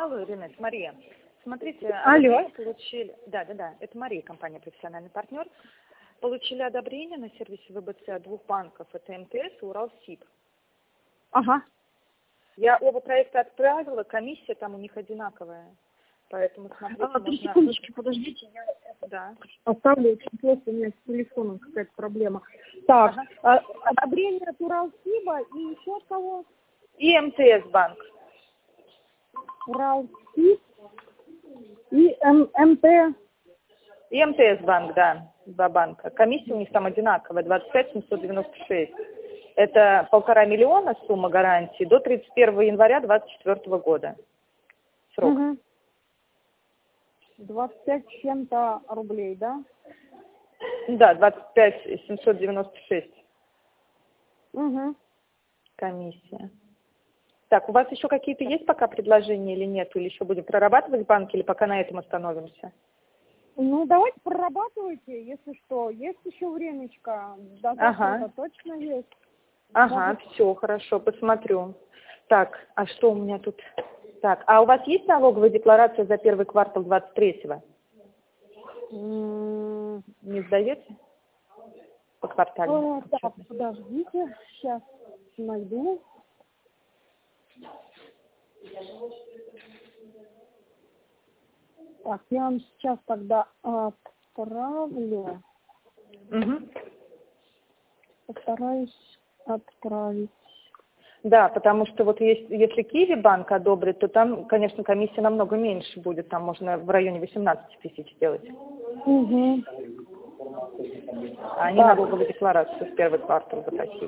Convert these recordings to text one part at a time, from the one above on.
Алло, Ирина, это Мария. Смотрите, алло. Получили... Да, это Мария, компания «Профессиональный партнер». Получили одобрение на сервисе ВБЦ от двух банков, это МТС и Уралсиб. Ага. Я оба проекта отправила, комиссия там у них одинаковая. Поэтому смотрите, Три секундочки, подождите, я оставлю, очень плохо, у меня с телефоном какая-то проблема. Так, одобрение от Уралсиба и еще от кого? И МТС банк. Уралсиб и МТ. И МТС банк, да, два банка. Комиссия у них там одинаковая, 25 796. Это 1,5 миллиона сумма гарантии до 31 января 2024 года. Срок. Угу. 25 с чем-то рублей, да? Да, 25 796. Угу. Комиссия. Так, у вас еще какие-то есть пока предложения или нет? Или еще будем прорабатывать в банке, или пока на этом остановимся? Ну, давайте прорабатывайте, если что. Есть еще времечко. До завтра точно есть. Ага, все, хорошо, посмотрю. Так, а что у меня тут? Так, а у вас есть налоговая декларация за первый квартал 23-го? Не сдаете? По кварталу? Так, подождите, сейчас найду. Так, я вам сейчас тогда отправлю. Угу. Постараюсь отправить. Да, потому что вот если Киви банк одобрит, то там, конечно, комиссия намного меньше будет. Там можно в районе 18 тысяч сделать. Угу. А они налоговую декларацию в первый квартал запросили.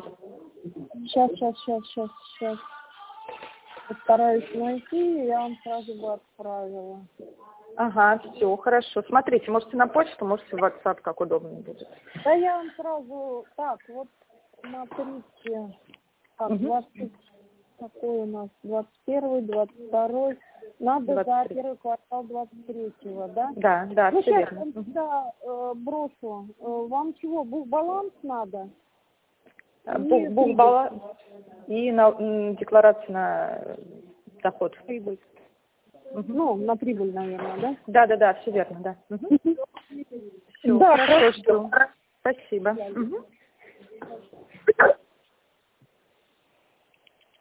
Сейчас. Постараюсь найти, и я вам сразу бы отправила. Ага, все, хорошо. Смотрите, можете на почту, можете в WhatsApp, как удобно будет. Да я вам сразу... Так, вот смотрите. Так, 20... Какой у нас? 21, 22. Надо 23. За первый квартал 23-го, да? Да, ну, все сейчас, верно. Да, брошу. Вам чего, бухбаланс надо? Бухбаланс и декларация на доход. Прибыль. Ну, на прибыль, наверное, да? Да, все верно, да. Все, да, хорошо, жду. Спасибо.